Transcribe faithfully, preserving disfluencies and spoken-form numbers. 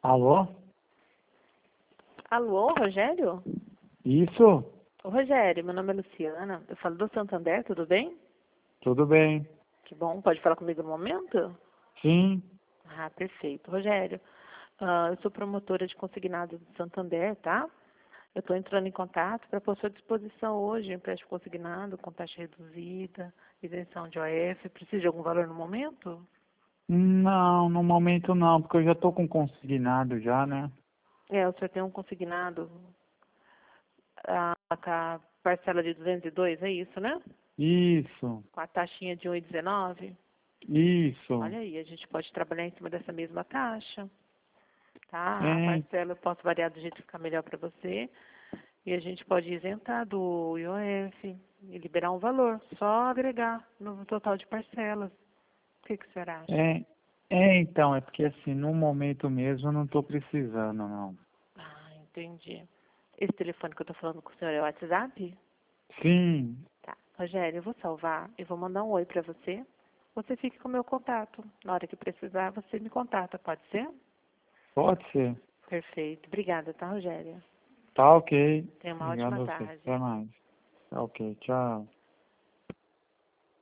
Alô? Alô, Rogério? Isso? Ô, Rogério, meu nome é Luciana. Eu falo do Santander, tudo bem? Tudo bem? Que bom. Pode falar comigo no momento? Sim. Ah, perfeito. Rogério, ah, eu sou promotora de consignado do Santander, tá? Eu estou entrando em contato para pôr à sua disposição hoje um empréstimo consignado com taxa reduzida, isenção de O F. Precisa de algum valor no momento? Não, no momento não, porque eu já tô com consignado já, né? É, o senhor tem um consignado ah, com a parcela de duzentos e dois, é isso, né? Isso, Com a taxinha de um vírgula dezenove. isso. Olha aí, a gente pode trabalhar em cima dessa mesma taxa, tá? A É, parcela eu posso variar do jeito que ficar melhor para você. E a gente pode isentar do I O F e liberar um valor, só agregar no total de parcelas. O que, que o senhor acha? é, é, então, é porque assim, no momento mesmo eu não tô precisando, não. Ah, entendi. Esse telefone que eu estou falando com o senhor é o WhatsApp? Sim, Tá. Rogério, eu vou salvar e vou mandar um oi para você. Você fique com o meu contato. Na hora que precisar, você me contata, pode ser? pode ser. Perfeito. Obrigada, tá, Rogério? Tá ok. Tenha uma Obrigado ótima a você. tarde. Até mais. Tá ok, tchau.